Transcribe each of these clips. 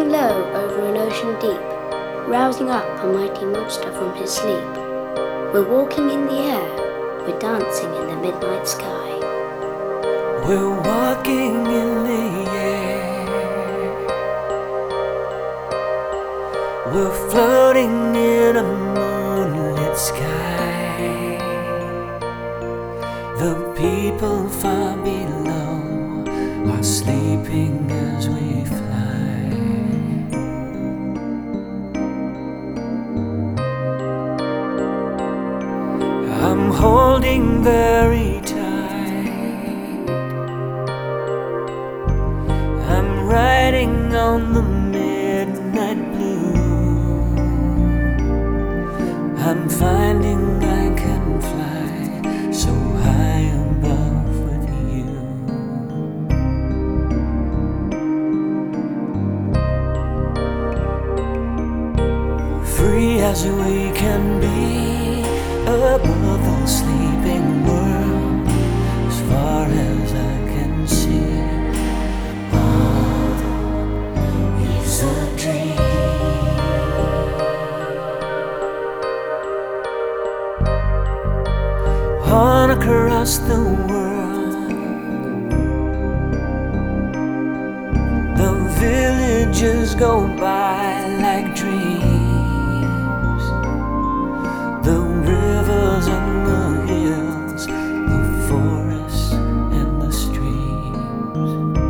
Flying low over an ocean deep, rousing up a mighty monster from his sleep. We're walking in the air, we're dancing in the midnight sky. We're walking in the air, we're floating in a moonlit sky. The people far below are sleeping as we fly. I'm holding very tight, I'm riding on the midnight blue. I'm finding I can fly so high above with you. Free as we can be above the sleeping world, as far as I can see. All is a dream. On across the world, the villages go by like dreams. The rivers and the hills, the forests and the streams.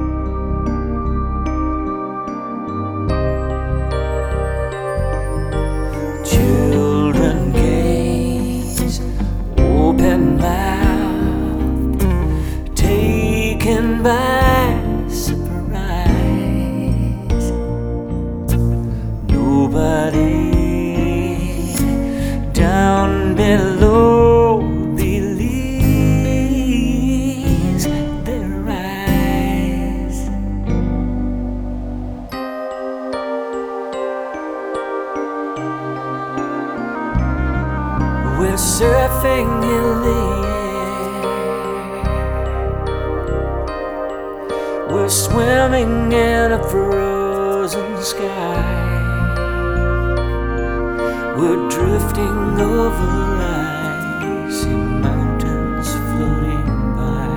Children gaze, open mouthed, taken by surprise. Nobody down below believes their eyes. We're surfing in the air, we're swimming in a frozen sky. We're drifting over icy mountains floating by.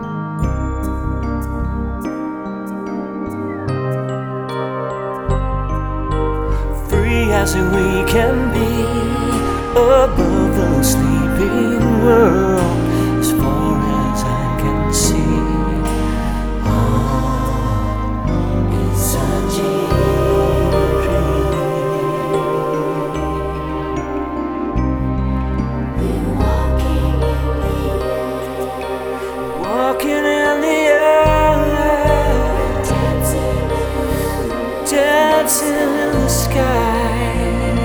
Free as we can be above the sleeping world, as far as I can see. All is a dream. Walking in the air, dancing in the sky,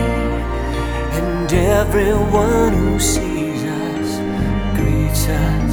and everyone who sees us greets us